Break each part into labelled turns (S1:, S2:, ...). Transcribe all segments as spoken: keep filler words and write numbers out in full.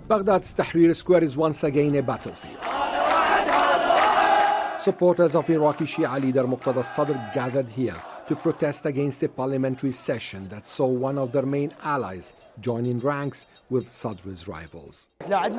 S1: Baghdad's Tahrir Square is once again a battlefield. Supporters of Iraqi Shia leader Muqtada Sadr gathered here to protest against a parliamentary session that saw one of their main allies join in ranks with Sadr's rivals.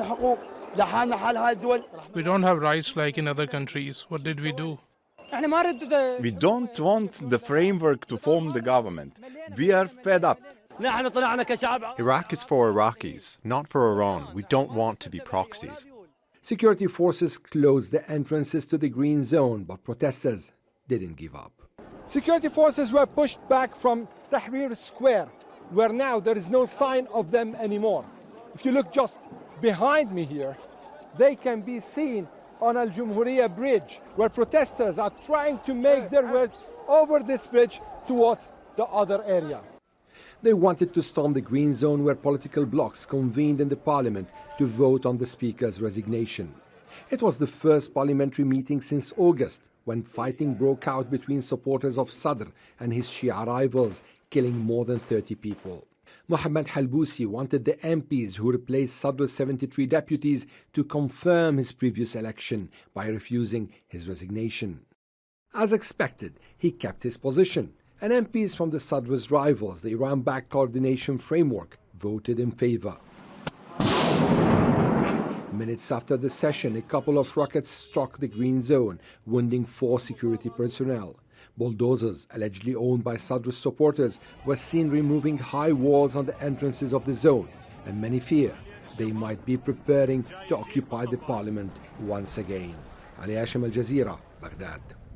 S2: We don't have rights like in other countries. What did we do?
S3: We don't want the framework to form the government. We are fed up.
S4: Iraq is for Iraqis, not for Iran. We don't want to be proxies.
S1: Security forces closed the entrances to the green zone, but protesters didn't give up.
S5: Security forces were pushed back from Tahrir Square, where now there is no sign of them anymore. If you look just behind me here, they can be seen on Al Jumhuriyah Bridge, where protesters are trying to make their way over this bridge towards the other area.
S1: They wanted to storm the green zone where political blocs convened in the parliament to vote on the speaker's resignation. It was the first parliamentary meeting since August, when fighting broke out between supporters of Sadr and his Shia rivals, killing more than thirty people. Mohammed Halbousi wanted the M Ps who replaced Sadr's seventy-three deputies to confirm his previous election by refusing his resignation. As expected, he kept his position, and M Ps from the Sadr's rivals, the Iran-backed coordination framework, voted in favor. Minutes after the session, a couple of rockets struck the green zone, wounding four security personnel. Bulldozers, allegedly owned by Sadr's supporters, were seen removing high walls on the entrances of the zone, and many fear they might be preparing to occupy the parliament once again. Ali Hashim, Al Jazeera, Baghdad.